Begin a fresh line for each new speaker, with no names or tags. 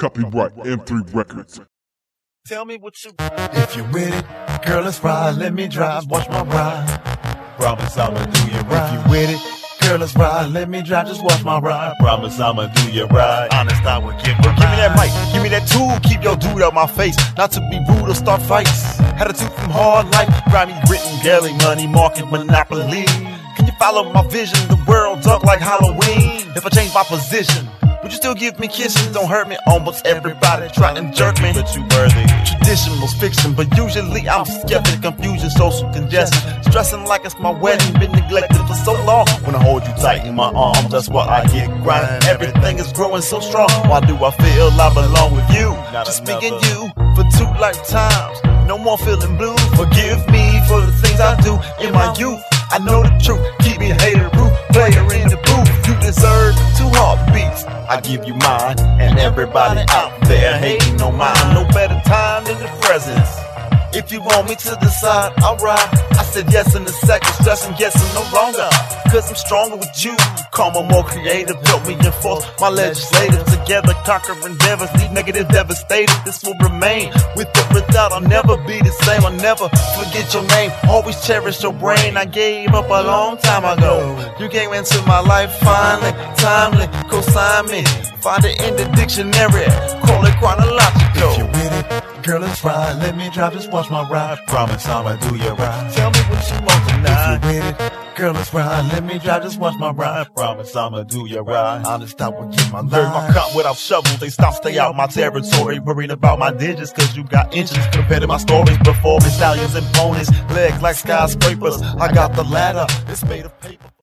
Copyright M3 Records.
Tell me what you.
If you're with it, girl, let's ride. Let me drive, watch my ride. Promise I'ma do you right. If you with it, girl, let's ride. Let me drive, just watch my ride. Promise I'ma do you right. Honest, I would give my
Give me that mic, give me that tool, keep your dude out my face. Not to be rude or start fights. Had a tooth from hard life, grimy written daily money, market monopoly. Can you follow my vision? The world dark like Halloween. If I change my position, would you still give me kisses? Don't hurt me. Almost everybody try and jerk me, but you worthy. Tradition was fiction, but usually I'm skeptic. Confusion, social congestion, stressing like it's my wedding. Been neglected for so long. When I hold you tight in my arms, that's why I get grinding. Everything is growing so strong. Why do I feel I belong with you? Just me and you for 2 lifetimes. No more feeling blue. Forgive me for the things I do in my youth. I know the truth. Keep me hater proof. Player in the booth. You deserve 2 heartbeats. I give you mine, and everybody out there hating on mine. No better time than the present. If you want me to decide, I'll ride. I said yes in a second, stressing, guessing no longer. Cause I'm stronger with you. Calmer, more creative, help me enforce my legislative. Together, conquer endeavors, leave negative devastated. This will remain. With or without, I'll never be the same. I'll never forget your name. Always cherish your brain. I gave up a long time ago. You came into my life finally, timely, co-sign me. Find it in the dictionary, call it chronological.
If you're with it, girl, let's ride. Let me drive, just watch my ride. Promise I'ma do you right.
Tell me what you want tonight.
If you're with it, girl, let's ride. Let me drive, just watch my ride. Promise I'ma do you right. Honest, I will give my life.
Learn my cup without shovels. They stop, stay out my territory. Worried about my digits, cause you got inches. Compared to my stories before me, stallions and ponies. Legs like skyscrapers. I got the ladder. It's made of paper.